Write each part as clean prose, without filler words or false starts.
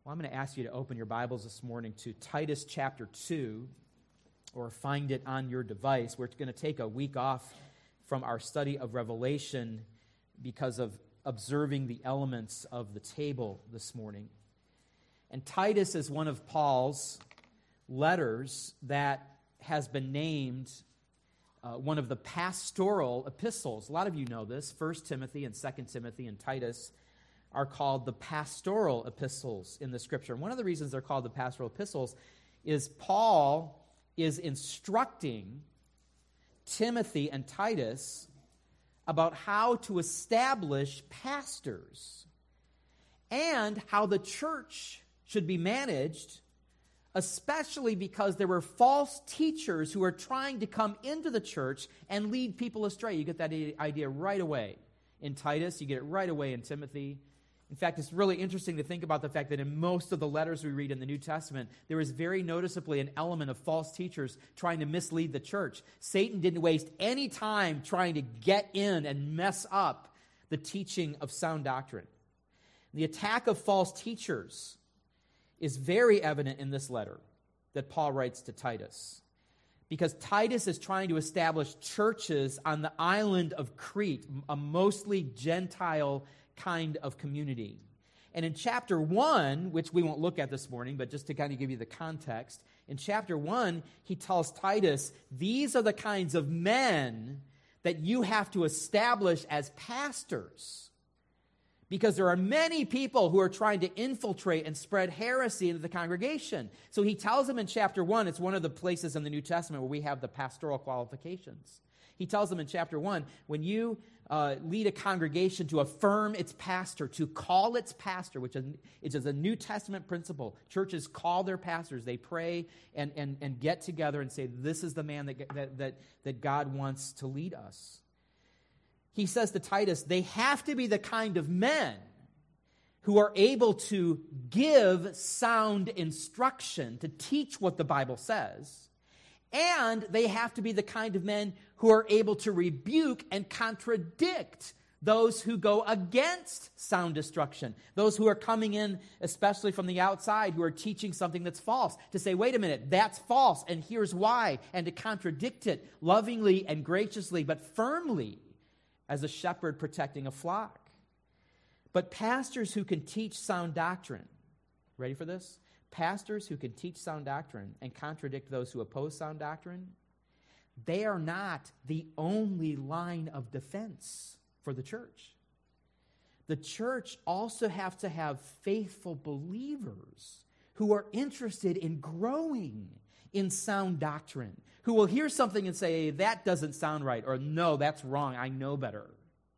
Well, I'm going to ask you to open your Bibles this morning to Titus chapter 2, or find it on your device. We're going to take a week off from our study of Revelation because of observing the elements of the table this morning. And Titus is one of Paul's letters that has been named one of the pastoral epistles. A lot of you know this. 1 Timothy and 2 Timothy and Titus are called the pastoral epistles in the Scripture. And one of the reasons they're called the pastoral epistles is Paul is instructing Timothy and Titus about how to establish pastors and how the church should be managed, especially because there were false teachers who are trying to come into the church and lead people astray. You get that idea right away in Titus. You get it right away in Timothy. In fact, it's really interesting to think about the fact that in most of the letters we read in the New Testament, there is very noticeably an element of false teachers trying to mislead the church. Satan didn't waste any time trying to get in and mess up the teaching of sound doctrine. The attack of false teachers is very evident in this letter that Paul writes to Titus, because Titus is trying to establish churches on the island of Crete, a mostly Gentile kind of community. And in chapter 1, which we won't look at this morning, but just to kind of give you the context, in chapter 1, he tells Titus, these are the kinds of men that you have to establish as pastors, because there are many people who are trying to infiltrate and spread heresy into the congregation. So he tells them in chapter 1, it's one of the places in the New Testament where we have the pastoral qualifications. He tells them in chapter 1, when you lead a congregation to affirm its pastor, to call its pastor, which is a New Testament principle. Churches call their pastors. They pray and get together and say, this is the man that God wants to lead us. He says to Titus, they have to be the kind of men who are able to give sound instruction, to teach what the Bible says. And they have to be the kind of men who are able to rebuke and contradict those who go against sound instruction, those who are coming in, especially from the outside, who are teaching something that's false, to say, wait a minute, that's false, and here's why, and to contradict it lovingly and graciously, but firmly, as a shepherd protecting a flock. But pastors who can teach sound doctrine, ready for this? Pastors who can teach sound doctrine and contradict those who oppose sound doctrine, they are not the only line of defense for the church. The church also has to have faithful believers who are interested in growing in sound doctrine, who will hear something and say, that doesn't sound right, or no, that's wrong, I know better.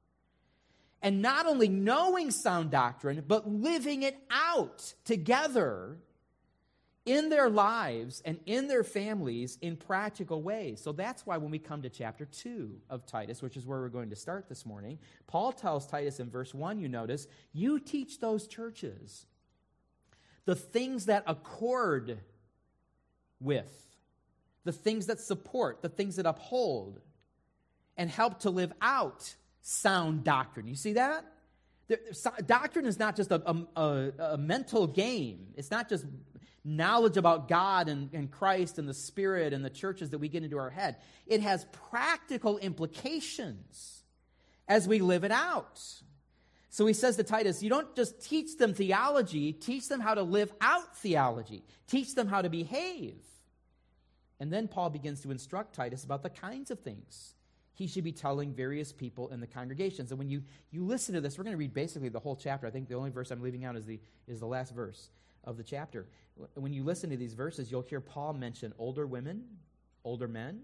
And not only knowing sound doctrine, but living it out together in their lives and in their families in practical ways. So that's why when we come to chapter 2 of Titus, which is where we're going to start this morning, Paul tells Titus in verse 1, you notice, you teach those churches the things that accord with, the things that support, the things that uphold, and help to live out sound doctrine. You see that? Doctrine is not just a mental game. It's not just knowledge about God and Christ and the Spirit and the churches that we get into our head. It has practical implications as we live it out. So he says to Titus, you don't just teach them theology, teach them how to live out theology. Teach them how to behave. And then Paul begins to instruct Titus about the kinds of things he should be telling various people in the congregations. And when you listen to this, we're going to read basically the whole chapter. I think the only verse I'm leaving out is the last verse of the chapter. When you listen to these verses, you'll hear Paul mention older women, older men,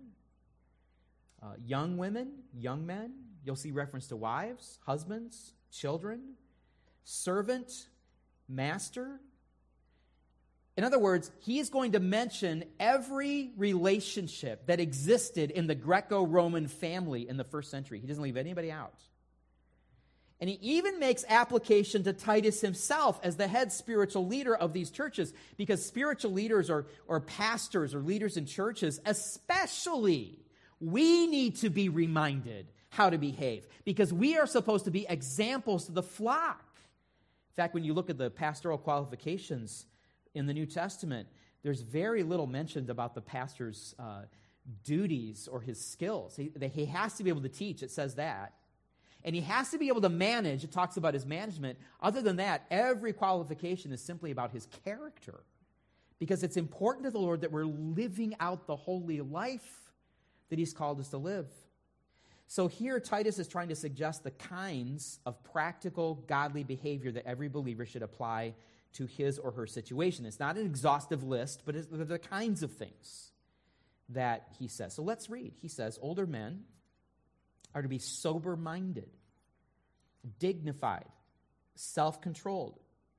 young women, young men. You'll see reference to wives, husbands, children, servant, master. In other words, he is going to mention every relationship that existed in the Greco-Roman family in the first century. He doesn't leave anybody out. And he even makes application to Titus himself as the head spiritual leader of these churches, because spiritual leaders or pastors or leaders in churches, especially, we need to be reminded how to behave, because we are supposed to be examples to the flock. In fact, when you look at the pastoral qualifications in the New Testament, there's very little mentioned about the pastor's duties or his skills. He has to be able to teach, it says that. And he has to be able to manage, it talks about his management. Other than that, every qualification is simply about his character. Because it's important to the Lord that we're living out the holy life that he's called us to live. So here Titus is trying to suggest the kinds of practical, godly behavior that every believer should apply to his or her situation. It's not an exhaustive list, but it's the kinds of things that he says. So let's read. He says, older men are to be sober-minded, dignified, self-controlled,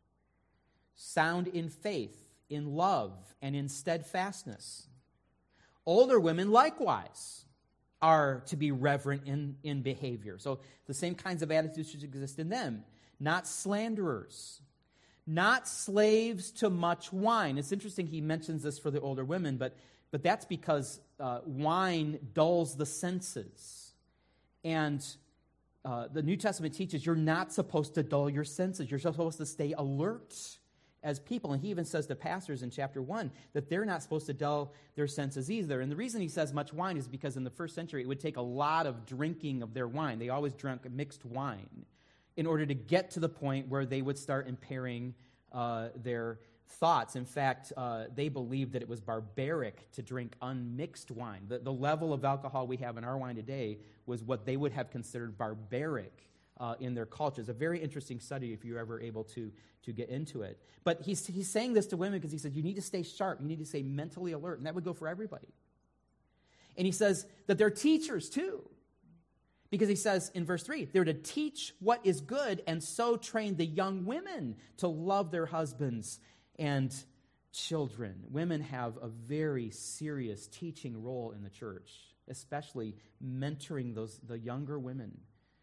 sound in faith, in love, and in steadfastness. Older women likewise are to be reverent in behavior. So the same kinds of attitudes should exist in them. Not slanderers, not slaves to much wine. It's interesting he mentions this for the older women, but that's because wine dulls the senses. And the New Testament teaches you're not supposed to dull your senses. You're supposed to stay alert as people. And he even says to pastors in chapter 1 that they're not supposed to dull their senses either. And the reason he says much wine is because in the first century it would take a lot of drinking of their wine. They always drank mixed wine in order to get to the point where they would start impairing their thoughts. In fact, they believed that it was barbaric to drink unmixed wine. The level of alcohol we have in our wine today was what they would have considered barbaric in their culture. It's a very interesting study if you're ever able to get into it. But he's saying this to women because he says you need to stay sharp. You need to stay mentally alert. And that would go for everybody. And he says that they're teachers too. Because he says in verse 3, they're to teach what is good and so train the young women to love their husbands and children. Women have a very serious teaching role in the church, especially mentoring the younger women.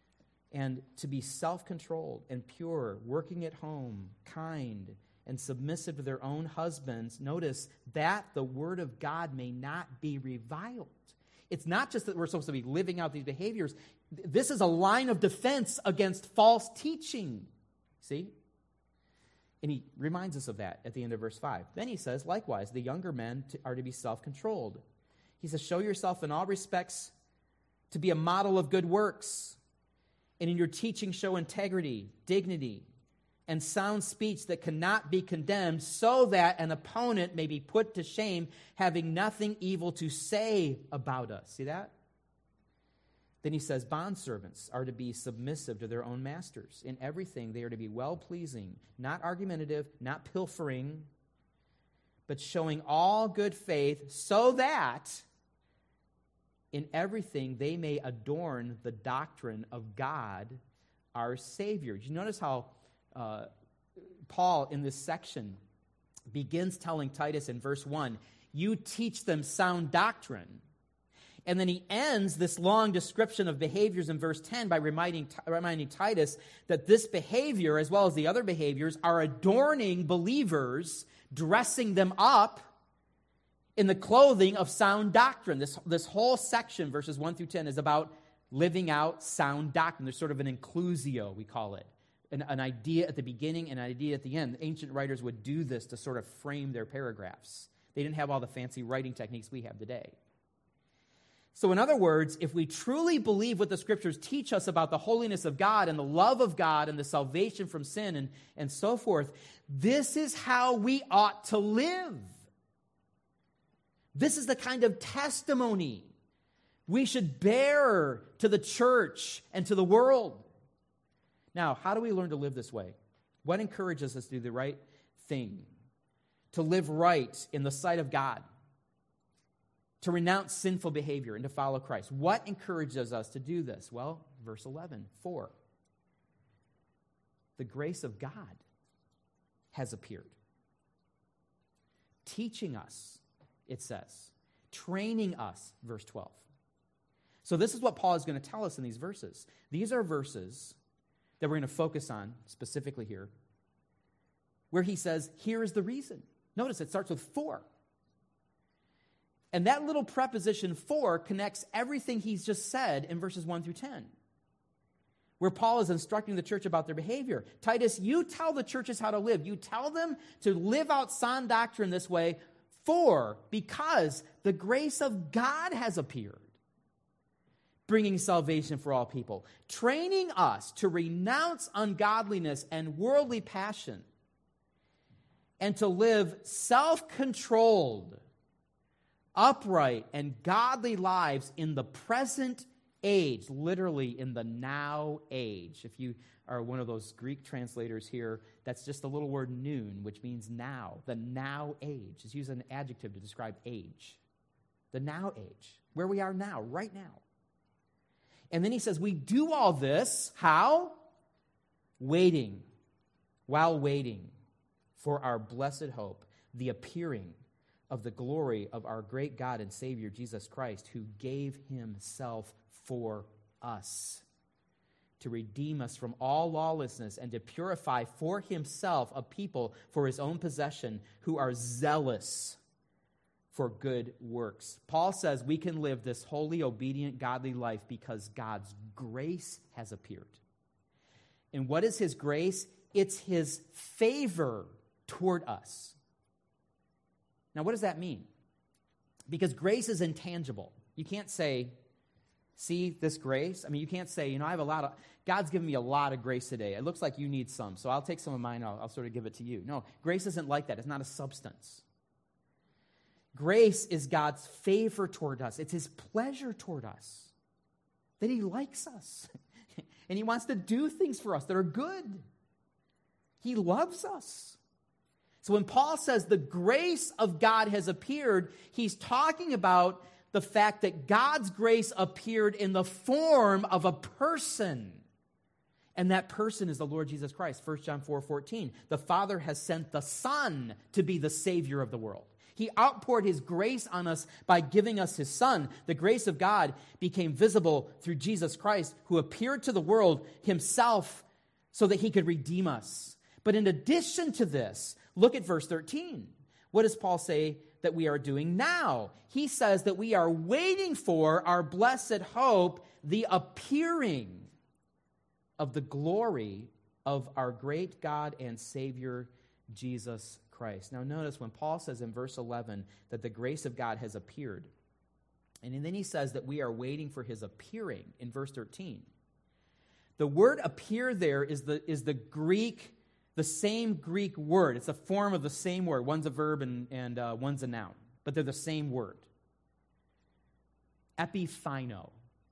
And to be self-controlled and pure, working at home, kind, and submissive to their own husbands. Notice that the word of God may not be reviled. It's not just that we're supposed to be living out these behaviors. This is a line of defense against false teaching. See? And he reminds us of that at the end of verse 5. Then he says, likewise, the younger men are to be self-controlled. He says, show yourself in all respects to be a model of good works. And in your teaching show integrity, dignity, and sound speech that cannot be condemned, so that an opponent may be put to shame, having nothing evil to say about us. See that? Then he says, bondservants are to be submissive to their own masters. In everything they are to be well-pleasing, not argumentative, not pilfering, but showing all good faith, so that in everything they may adorn the doctrine of God, our Savior. Did you notice how Paul in this section begins telling Titus in verse 1, you teach them sound doctrine. And then he ends this long description of behaviors in verse 10 by reminding Titus that this behavior, as well as the other behaviors, are adorning believers, dressing them up in the clothing of sound doctrine. This whole section, verses 1 through 10, is about living out sound doctrine. There's sort of an inclusio, we call it. An idea at the beginning and an idea at the end. Ancient writers would do this to sort of frame their paragraphs. They didn't have all the fancy writing techniques we have today. So in other words, if we truly believe what the Scriptures teach us about the holiness of God and the love of God and the salvation from sin and so forth, this is how we ought to live. This is the kind of testimony we should bear to the church and to the world. Now, how do we learn to live this way? What encourages us to do the right thing? To live right in the sight of God? To renounce sinful behavior and to follow Christ? What encourages us to do this? Well, verse 11, 4. The grace of God has appeared, teaching us, it says, training us, verse 12. So this is what Paul is going to tell us in these verses. These are verses that we're going to focus on specifically here, where he says, here is the reason. Notice it starts with for. And that little preposition for connects everything he's just said in verses 1 through 10, where Paul is instructing the church about their behavior. Titus, you tell the churches how to live. You tell them to live out sound doctrine this way, because the grace of God has appeared, bringing salvation for all people, training us to renounce ungodliness and worldly passion, and to live self-controlled, upright, and godly lives in the present age, literally in the now age. If you are one of those Greek translators here, that's just the little word noon, which means now, the now age. It's used as an adjective to describe age. The now age, where we are now, right now. And then he says, we do all this, how? While waiting for our blessed hope, the appearing of the glory of our great God and Savior, Jesus Christ, who gave himself for us to redeem us from all lawlessness and to purify for himself a people for his own possession who are zealous for good works. Paul says we can live this holy, obedient, godly life because God's grace has appeared. And what is his grace? It's his favor toward us. Now, what does that mean? Because grace is intangible. You can't say, see this grace? I mean, you can't say, God's given me a lot of grace today. It looks like you need some, so I'll take some of mine, I'll sort of give it to you. No, grace isn't like that. It's not a substance. Grace is God's favor toward us. It's his pleasure toward us, that he likes us. And he wants to do things for us that are good. He loves us. So when Paul says the grace of God has appeared, he's talking about the fact that God's grace appeared in the form of a person. And that person is the Lord Jesus Christ. 1 John 4:14. The Father has sent the Son to be the Savior of the world. He outpoured his grace on us by giving us his Son. The grace of God became visible through Jesus Christ, who appeared to the world himself so that he could redeem us. But in addition to this, look at verse 13. What does Paul say that we are doing now? He says that we are waiting for our blessed hope, the appearing of the glory of our great God and Savior, Jesus Christ. Now notice when Paul says in verse 11 that the grace of God has appeared, and then he says that we are waiting for his appearing in verse 13. The word appear there is the Greek, the same Greek word. It's a form of the same word. One's a verb and one's a noun, but they're the same word. Epiphino.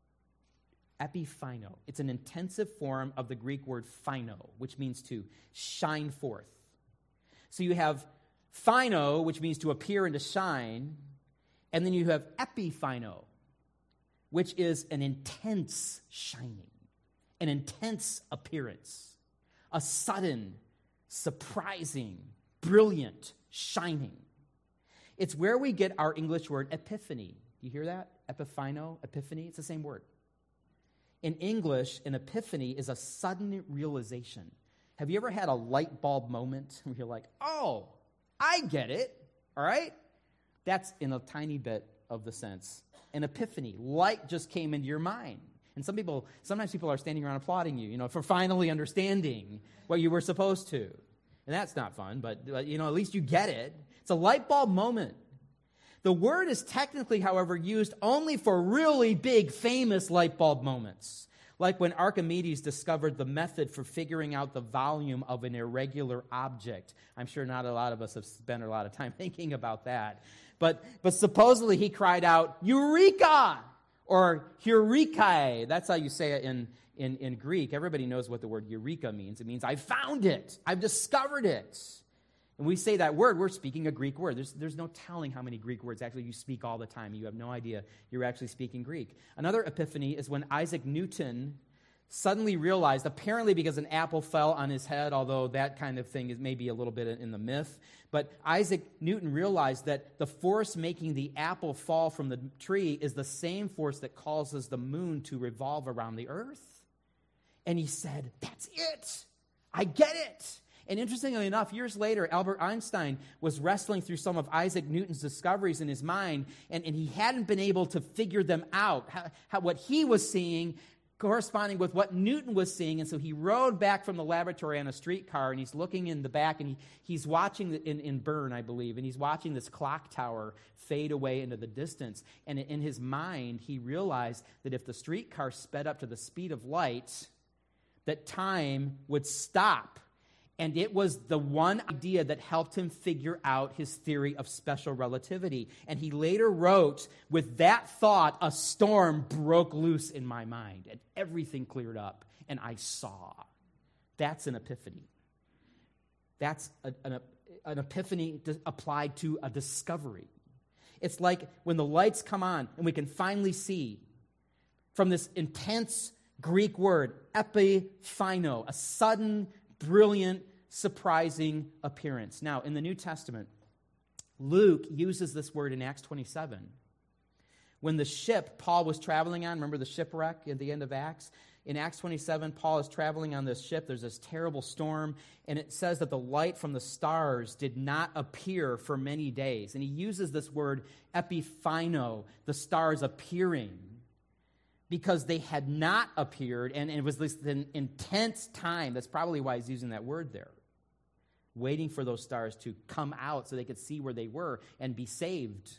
Epiphino. It's an intensive form of the Greek word phino, which means to shine forth. So you have phino, which means to appear and to shine, and then you have epiphino, which is an intense shining, an intense appearance, a sudden, surprising, brilliant shining. It's where we get our English word epiphany. Do you hear that? Epiphino, epiphany, it's the same word. In English, an epiphany is a sudden realization. Have you ever had a light bulb moment where you're like, oh, I get it, all right? That's in a tiny bit of the sense. An epiphany, light just came into your mind. And sometimes people are standing around applauding you, for finally understanding what you were supposed to. And that's not fun, but at least you get it. It's a light bulb moment. The word is technically, however, used only for really big, famous light bulb moments. Like when Archimedes discovered the method for figuring out the volume of an irregular object. I'm sure not a lot of us have spent a lot of time thinking about that. But supposedly he cried out, Eureka! Or Eurekae. That's how you say it in Greek. Everybody knows what the word Eureka means. It means I found it. I've discovered it. And we say that word, we're speaking a Greek word. There's no telling how many Greek words actually you speak all the time. You have no idea you're actually speaking Greek. Another epiphany is when Isaac Newton suddenly realized, apparently because an apple fell on his head, although that kind of thing is maybe a little bit in the myth, but Isaac Newton realized that the force making the apple fall from the tree is the same force that causes the moon to revolve around the earth. And he said, that's it. I get it. And interestingly enough, years later, Albert Einstein was wrestling through some of Isaac Newton's discoveries in his mind, and he hadn't been able to figure them out. How what he was seeing corresponding with what Newton was seeing. And so he rode back from the laboratory on a streetcar, and he's looking in the back, and he's watching in Bern, I believe, and he's watching this clock tower fade away into the distance. And in his mind, he realized that if the streetcar sped up to the speed of light, that time would stop. And it was the one idea that helped him figure out his theory of special relativity. And he later wrote, with that thought, a storm broke loose in my mind, and everything cleared up, and I saw. That's an epiphany. That's an epiphany applied to a discovery. It's like when the lights come on, and we can finally see from this intense Greek word, epiphino, a sudden, brilliant, surprising appearance. Now, in the New Testament, Luke uses this word in Acts 27. When the ship Paul was traveling on, remember the shipwreck at the end of Acts? In Acts 27, Paul is traveling on this ship. There's this terrible storm, and it says that the light from the stars did not appear for many days. And he uses this word epiphino, the stars appearing, because they had not appeared, and it was this intense time. That's probably why he's using that word there, waiting for those stars to come out so they could see where they were and be saved.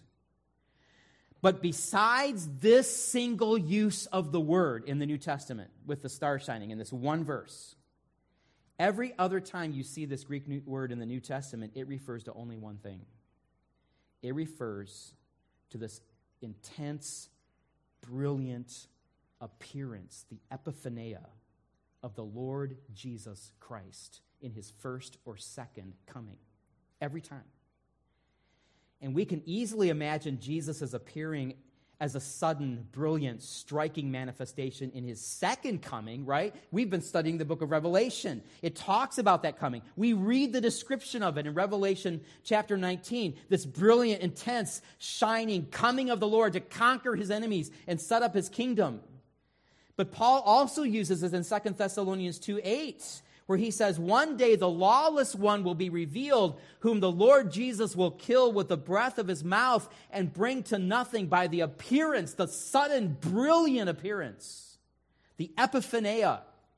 But besides this single use of the word in the New Testament with the star shining in this one verse, every other time you see this Greek word in the New Testament, it refers to only one thing. It refers to this intense, brilliant appearance, the epiphania of the Lord Jesus Christ in his first or second coming. Every time. And we can easily imagine Jesus as appearing as a sudden, brilliant, striking manifestation in his second coming, right? We've been studying the book of Revelation. It talks about that coming. We read the description of it in Revelation chapter 19, this brilliant, intense, shining coming of the Lord to conquer his enemies and set up his kingdom. But Paul also uses this in 2 Thessalonians 2:8, where he says, one day the lawless one will be revealed, whom the Lord Jesus will kill with the breath of his mouth and bring to nothing by the appearance, the sudden, brilliant appearance, the epiphania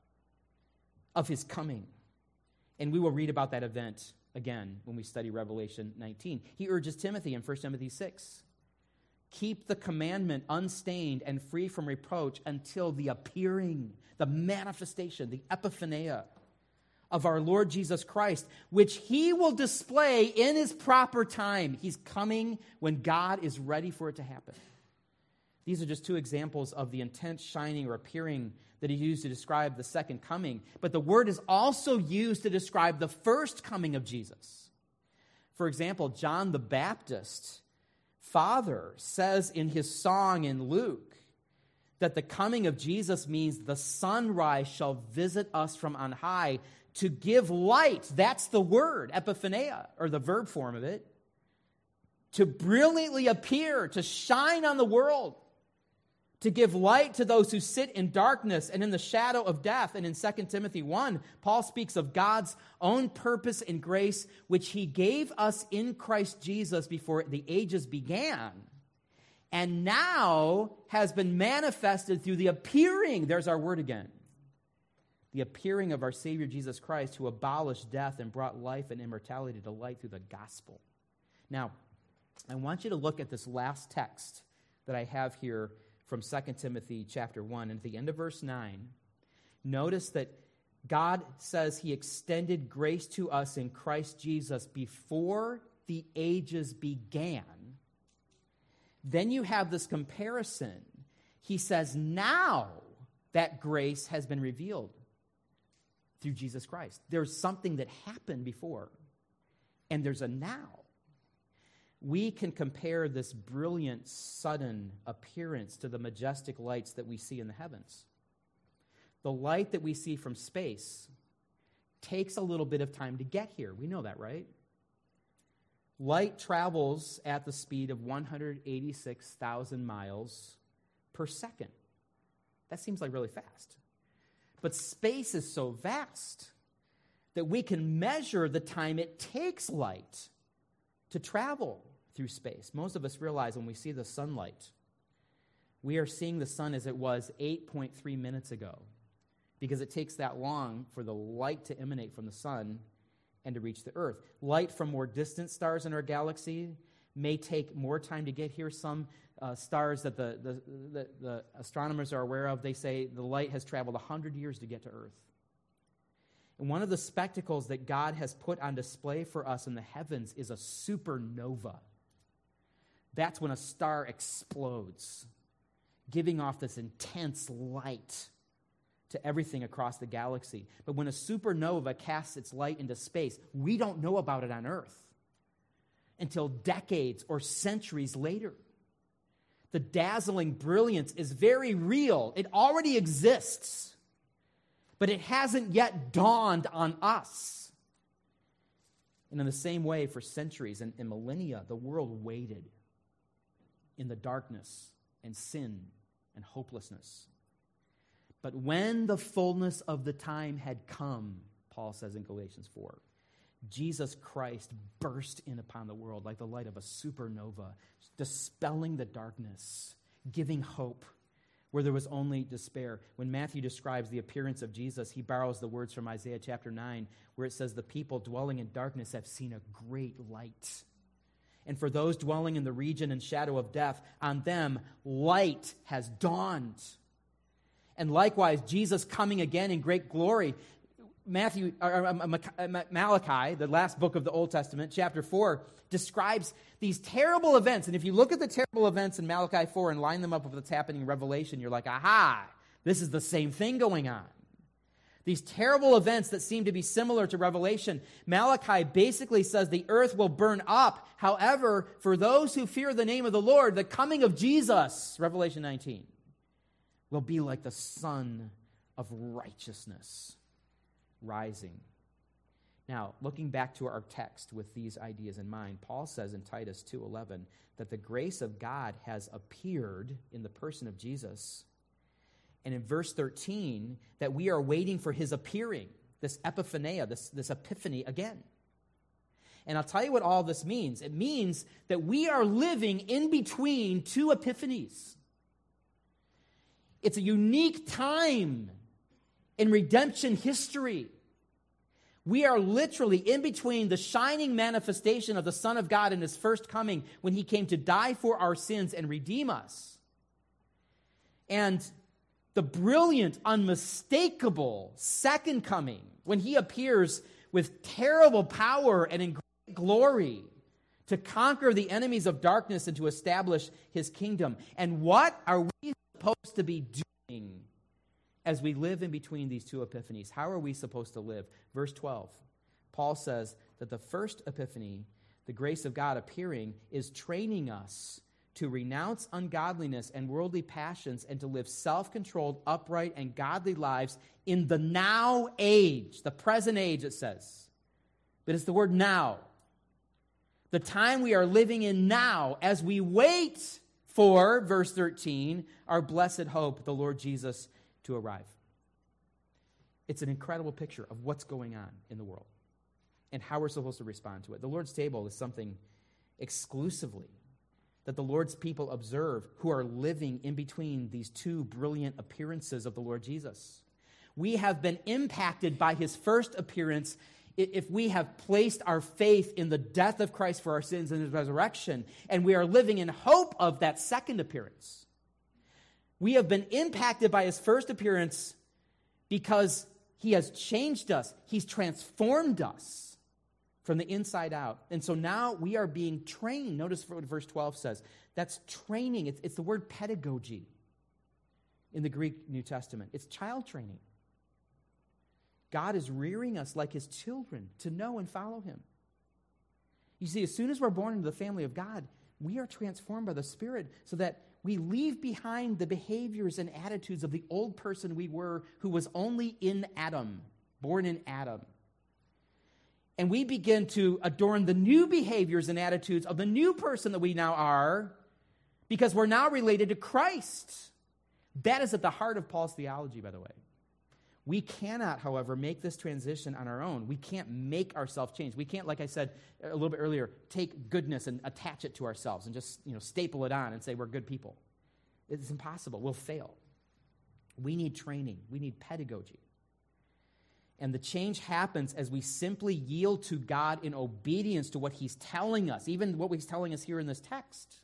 of his coming. And we will read about that event again when we study Revelation 19. He urges Timothy in 1 Timothy 6, keep the commandment unstained and free from reproach until the appearing, the manifestation, the epiphania of our Lord Jesus Christ, which he will display in his proper time. He's coming when God is ready for it to happen. These are just two examples of the intense shining or appearing that he used to describe the second coming. But the word is also used to describe the first coming of Jesus. For example, John the Baptist, father, says in his song in Luke that the coming of Jesus means the sunrise shall visit us from on high to give light. That's the word, epiphania, or the verb form of it. To brilliantly appear, to shine on the world, to give light to those who sit in darkness and in the shadow of death. And in 2 Timothy 1, Paul speaks of God's own purpose and grace, which he gave us in Christ Jesus before the ages began, and now has been manifested through the appearing, there's our word again, the appearing of our Savior Jesus Christ, who abolished death and brought life and immortality to light through the gospel. Now, I want you to look at this last text that I have here from 2 Timothy chapter 1. And at the end of verse 9, notice that God says he extended grace to us in Christ Jesus before the ages began. Then you have this comparison. He says now that grace has been revealed through Jesus Christ. There's something that happened before, and there's a now. We can compare this brilliant, sudden appearance to the majestic lights that we see in the heavens. The light that we see from space takes a little bit of time to get here. We know that, right? Light travels at the speed of 186,000 miles per second. That seems like really fast. But space is so vast that we can measure the time it takes light to travel through space. Most of us realize when we see the sunlight, we are seeing the sun as it was 8.3 minutes ago, because it takes that long for the light to emanate from the sun and to reach the earth. Light from more distant stars in our galaxy may take more time to get here. Some stars that the astronomers are aware of, they say the light has traveled 100 years to get to earth. And one of the spectacles that God has put on display for us in the heavens is a supernova. That's when a star explodes, giving off this intense light to everything across the galaxy. But when a supernova casts its light into space, we don't know about it on Earth until decades or centuries later. The dazzling brilliance is very real. It already exists, but it hasn't yet dawned on us. And in the same way, for centuries and millennia, the world waited in the darkness and sin and hopelessness. But when the fullness of the time had come, Paul says in Galatians 4, Jesus Christ burst in upon the world like the light of a supernova, dispelling the darkness, giving hope where there was only despair. When Matthew describes the appearance of Jesus, he borrows the words from Isaiah chapter 9, where it says, the people dwelling in darkness have seen a great light. And for those dwelling in the region and shadow of death, on them light has dawned. And likewise, Jesus coming again in great glory. Malachi, the last book of the Old Testament, chapter 4, describes these terrible events. And if you look at the terrible events in Malachi 4 and line them up with what's happening in Revelation, you're like, aha, this is the same thing going on. These terrible events that seem to be similar to Revelation, Malachi basically says the earth will burn up. However, for those who fear the name of the Lord, the coming of Jesus, Revelation 19, will be like the sun of righteousness rising. Now, looking back to our text with these ideas in mind, Paul says in Titus 2:11 that the grace of God has appeared in the person of Jesus. And in verse 13, that we are waiting for his appearing, this epiphania, this epiphany again. And I'll tell you what all this means. It means that we are living in between two epiphanies. It's a unique time in redemption history. We are literally in between the shining manifestation of the Son of God in his first coming, when he came to die for our sins and redeem us, and the brilliant, unmistakable second coming, when he appears with terrible power and in great glory to conquer the enemies of darkness and to establish his kingdom. And what are we supposed to be doing as we live in between these two epiphanies? How are we supposed to live? Verse 12, Paul says that the first epiphany, the grace of God appearing, is training us to renounce ungodliness and worldly passions and to live self-controlled, upright, and godly lives in the now age, the present age, it says. But it's the word now. The time we are living in now as we wait for, verse 13, our blessed hope, the Lord Jesus, to arrive. It's an incredible picture of what's going on in the world and how we're supposed to respond to it. The Lord's table is something exclusively that the Lord's people observe who are living in between these two brilliant appearances of the Lord Jesus. We have been impacted by his first appearance if we have placed our faith in the death of Christ for our sins and his resurrection, and we are living in hope of that second appearance. We have been impacted by his first appearance because he has changed us. He's transformed us from the inside out. And so now we are being trained. Notice what verse 12 says. That's training. It's the word pedagogy in the Greek New Testament. It's child training. God is rearing us like his children to know and follow him. You see, as soon as we're born into the family of God, we are transformed by the Spirit so that we leave behind the behaviors and attitudes of the old person we were, who was only in Adam, born in Adam. And we begin to adorn the new behaviors and attitudes of the new person that we now are, because we're now related to Christ. That is at the heart of Paul's theology, by the way. We cannot, however, make this transition on our own. We can't make ourselves change. We can't, like I said a little bit earlier, take goodness and attach it to ourselves and just staple it on and say we're good people. It's impossible. We'll fail. We need training. We need pedagogy. And the change happens as we simply yield to God in obedience to what he's telling us, even what he's telling us here in this text,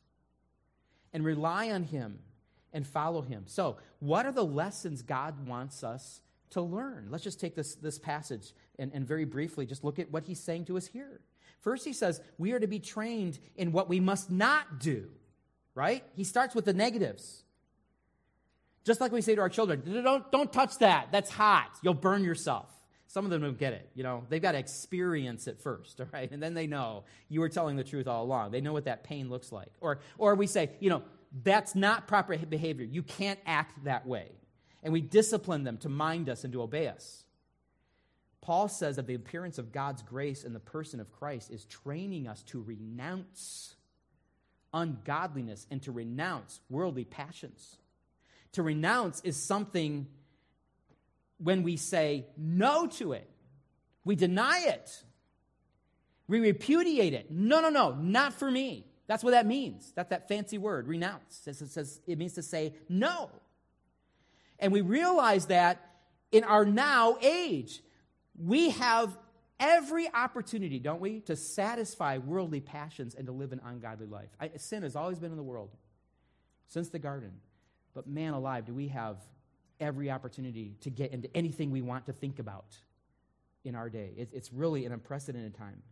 and rely on him and follow him. So, what are the lessons God wants us to learn? Let's just take this passage and very briefly just look at what he's saying to us here. First, he says, we are to be trained in what we must not do, right? He starts with the negatives. Just like we say to our children, don't touch that. That's hot. You'll burn yourself. Some of them don't get it. They've got to experience it first, all right? And then they know you were telling the truth all along. They know what that pain looks like. Or we say, that's not proper behavior. You can't act that way. And we discipline them to mind us and to obey us. Paul says that the appearance of God's grace in the person of Christ is training us to renounce ungodliness and to renounce worldly passions. To renounce is something when we say no to it. We deny it. We repudiate it. No, not for me. That's what that means. That's that fancy word, renounce. It means to say no. And we realize that in our now age, we have every opportunity, don't we, to satisfy worldly passions and to live an ungodly life. Sin has always been in the world since the garden. But man alive, do we have every opportunity to get into anything we want to think about in our day. It's really an unprecedented time.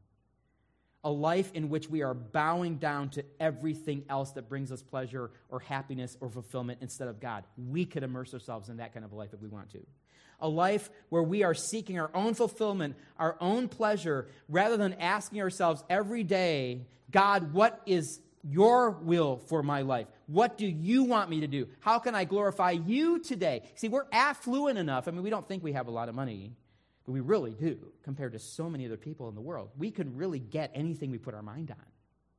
A life in which we are bowing down to everything else that brings us pleasure or happiness or fulfillment instead of God. We could immerse ourselves in that kind of a life if we want to. A life where we are seeking our own fulfillment, our own pleasure, rather than asking ourselves every day, God, what is your will for my life? What do you want me to do? How can I glorify you today? See, we're affluent enough. We don't think we have a lot of money, but we really do compared to so many other people in the world. We can really get anything we put our mind on,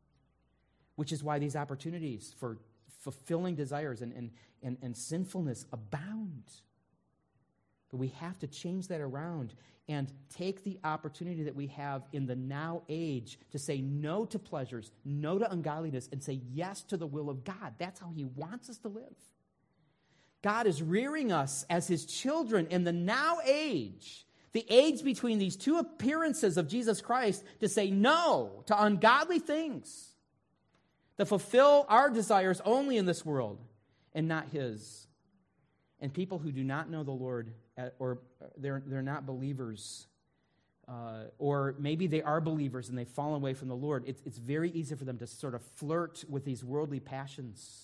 which is why these opportunities for fulfilling desires and sinfulness abound. But we have to change that around and take the opportunity that we have in the now age to say no to pleasures, no to ungodliness, and say yes to the will of God. That's how he wants us to live. God is rearing us as his children in the now age, the age between these two appearances of Jesus Christ, to say no to ungodly things, to fulfill our desires only in this world and not his. And people who do not know the Lord, or they're not believers, or maybe they are believers and they've fallen away from the Lord, it's very easy for them to sort of flirt with these worldly passions.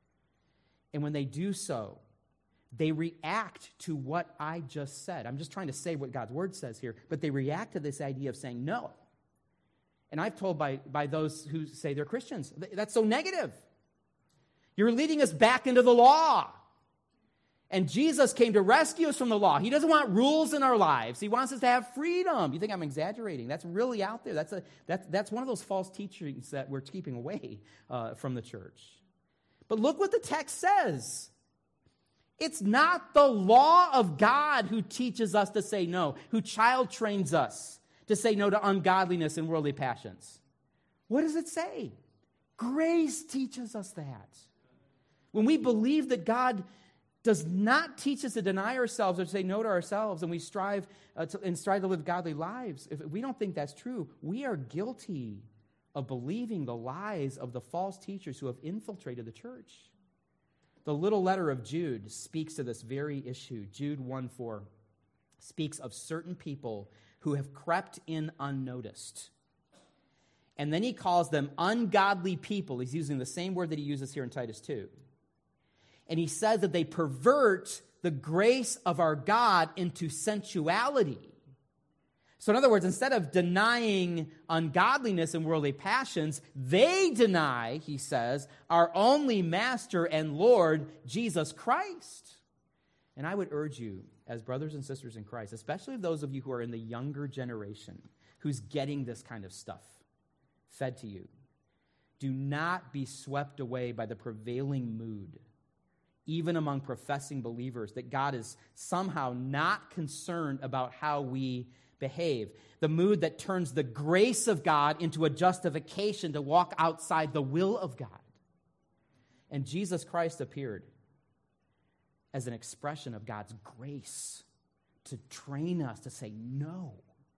And when they do so, they react to what I just said. I'm just trying to say what God's word says here, but they react to this idea of saying no. And I've told by those who say they're Christians, that's so negative. You're leading us back into the law. And Jesus came to rescue us from the law. He doesn't want rules in our lives. He wants us to have freedom. You think I'm exaggerating? That's really out there. That's one of those false teachings that we're keeping away from the church. But look what the text says. It's not the law of God who teaches us to say no, who child trains us to say no to ungodliness and worldly passions. What does it say? Grace teaches us that. When we believe that God does not teach us to deny ourselves or to say no to ourselves, and we strive to live godly lives, if we don't think that's true, we are guilty of believing the lies of the false teachers who have infiltrated the church. The little letter of Jude speaks to this very issue. Jude 1:4 speaks of certain people who have crept in unnoticed. And then he calls them ungodly people. He's using the same word that he uses here in Titus 2. And he says that they pervert the grace of our God into sensuality. So in other words, instead of denying ungodliness and worldly passions, they deny, he says, our only Master and Lord, Jesus Christ. And I would urge you, as brothers and sisters in Christ, especially those of you who are in the younger generation, who's getting this kind of stuff fed to you, do not be swept away by the prevailing mood, even among professing believers, that God is somehow not concerned about how we behave. The mood that turns the grace of God into a justification to walk outside the will of God. And Jesus Christ appeared as an expression of God's grace to train us to say no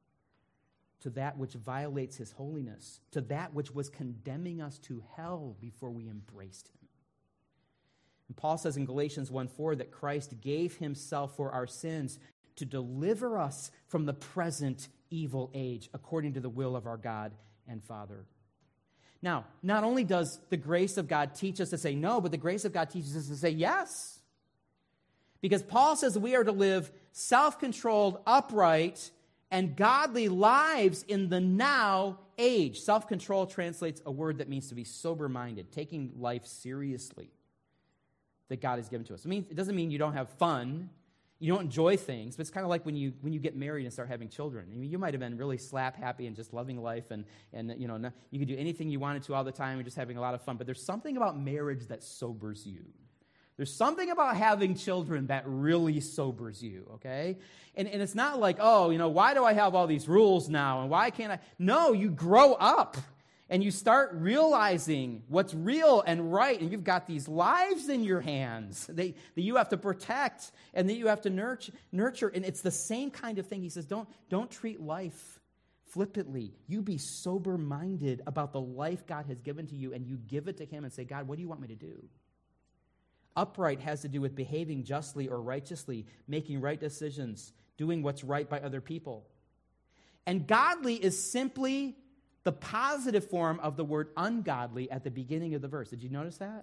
to that which violates his holiness, to that which was condemning us to hell before we embraced him. And Paul says in Galatians 1:4 that Christ gave himself for our sins to deliver us from the present evil age, according to the will of our God and Father. Now, not only does the grace of God teach us to say no, but the grace of God teaches us to say yes. Because Paul says we are to live self-controlled, upright, and godly lives in the now age. Self-control translates a word that means to be sober-minded, taking life seriously that God has given to us. I mean, it doesn't mean you don't have fun, you don't enjoy things, but it's kind of like when you get married and start having children. I mean, you might have been really slap happy and just loving life, and you could do anything you wanted to all the time and just having a lot of fun. But there's something about marriage that sobers you. There's something about having children that really sobers you, okay? And it's not like, why do I have all these rules now, and why can't I? No, you grow up, and you start realizing what's real and right, and you've got these lives in your hands that you have to protect and that you have to nurture. And it's the same kind of thing. He says, don't treat life flippantly. You be sober-minded about the life God has given to you, and you give it to him and say, God, what do you want me to do? Upright has to do with behaving justly or righteously, making right decisions, doing what's right by other people. And godly is simply the positive form of the word ungodly at the beginning of the verse. Did you notice that?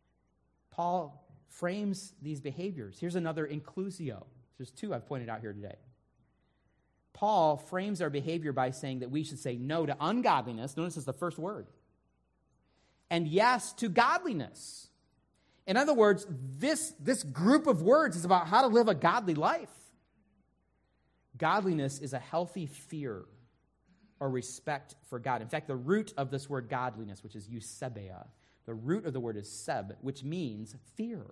Paul frames these behaviors. Here's another inclusio. There's two I've pointed out here today. Paul frames our behavior by saying that we should say no to ungodliness. Notice it's the first word. And yes to godliness. In other words, this group of words is about how to live a godly life. Godliness is a healthy fear or respect for God. In fact, the root of this word godliness, which is eusebia, the root of the word is seb, which means fear.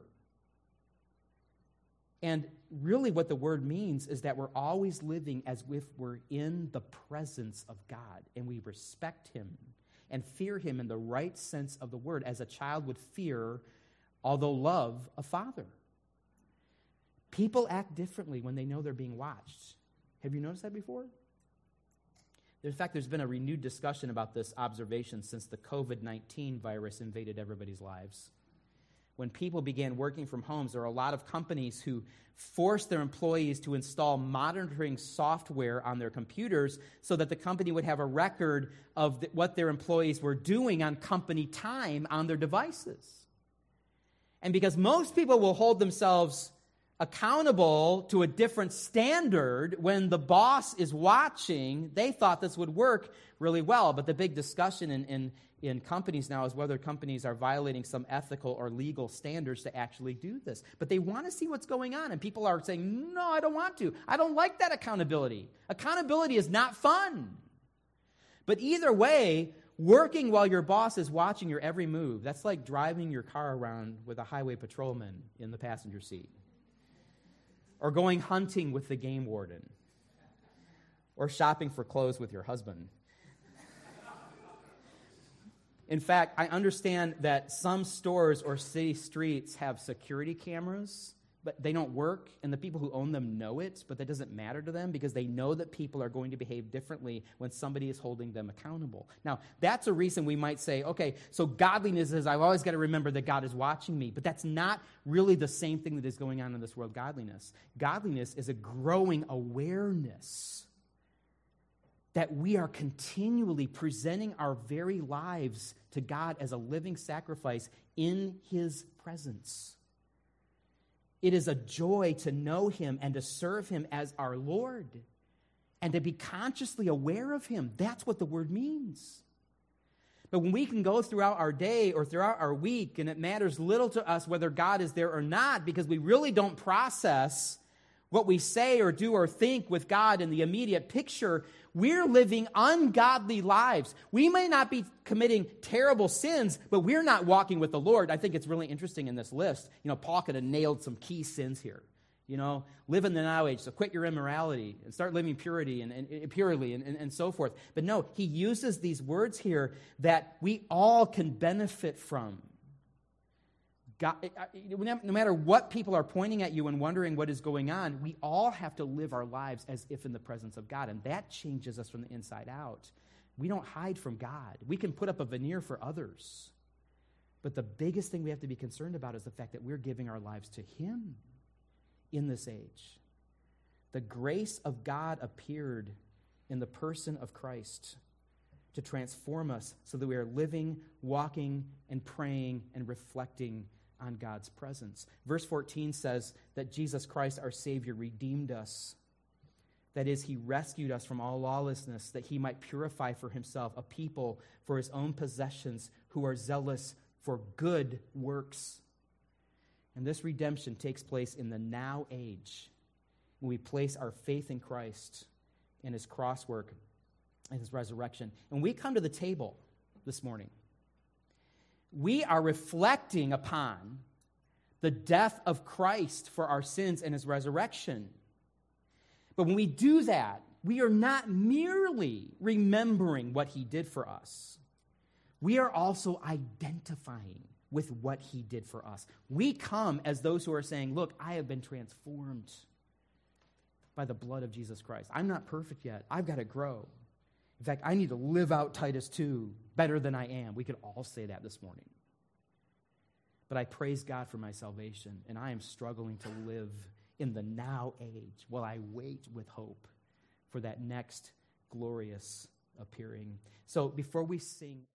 And really what the word means is that we're always living as if we're in the presence of God, and we respect him and fear him in the right sense of the word, as a child would fear, although love, a father. People act differently when they know they're being watched. Have you noticed that before? In fact, there's been a renewed discussion about this observation since the COVID-19 virus invaded everybody's lives. When people began working from homes, there are a lot of companies who forced their employees to install monitoring software on their computers so that the company would have a record of what their employees were doing on company time on their devices. And because most people will hold themselves accountable to a different standard when the boss is watching, they thought this would work really well. But the big discussion in companies now is whether companies are violating some ethical or legal standards to actually do this. But they want to see what's going on, and people are saying, no, I don't want to. I don't like that accountability. Accountability is not fun. But either way, working while your boss is watching your every move, that's like driving your car around with a highway patrolman in the passenger seat. Or going hunting with the game warden. Or shopping for clothes with your husband. In fact, I understand that some stores or city streets have security cameras, but they don't work, and the people who own them know it, but that doesn't matter to them because they know that people are going to behave differently when somebody is holding them accountable. Now, that's a reason we might say, okay, so godliness is I've always got to remember that God is watching me, but that's not really the same thing that is going on in this world, godliness. Godliness is a growing awareness that we are continually presenting our very lives to God as a living sacrifice in his presence. It is a joy to know him and to serve him as our Lord and to be consciously aware of him. That's what the word means. But when we can go throughout our day or throughout our week, and it matters little to us whether God is there or not, because we really don't process what we say or do or think with God in the immediate picture, we're living ungodly lives. We may not be committing terrible sins, but we're not walking with the Lord. I think it's really interesting in this list. Paul could have nailed some key sins here. Live in the now age, so quit your immorality and start living purely and so forth. But no, he uses these words here that we all can benefit from. God, no matter what people are pointing at you and wondering what is going on, we all have to live our lives as if in the presence of God, and that changes us from the inside out. We don't hide from God. We can put up a veneer for others, but the biggest thing we have to be concerned about is the fact that we're giving our lives to Him in this age. The grace of God appeared in the person of Christ to transform us so that we are living, walking, and praying and reflecting on God's presence. Verse 14 says that Jesus Christ, our Savior, redeemed us. That is, He rescued us from all lawlessness, that He might purify for Himself a people for His own possessions who are zealous for good works. And this redemption takes place in the now age, when we place our faith in Christ and His cross work and His resurrection. And we come to the table this morning, we are reflecting upon the death of Christ for our sins and His resurrection. But when we do that, we are not merely remembering what He did for us. We are also identifying with what He did for us. We come as those who are saying, look, I have been transformed by the blood of Jesus Christ. I'm not perfect yet. I've got to grow. In fact, I need to live out Titus 2 better than I am. We could all say that this morning. But I praise God for my salvation, and I am struggling to live in the now age while I wait with hope for that next glorious appearing. So before we sing...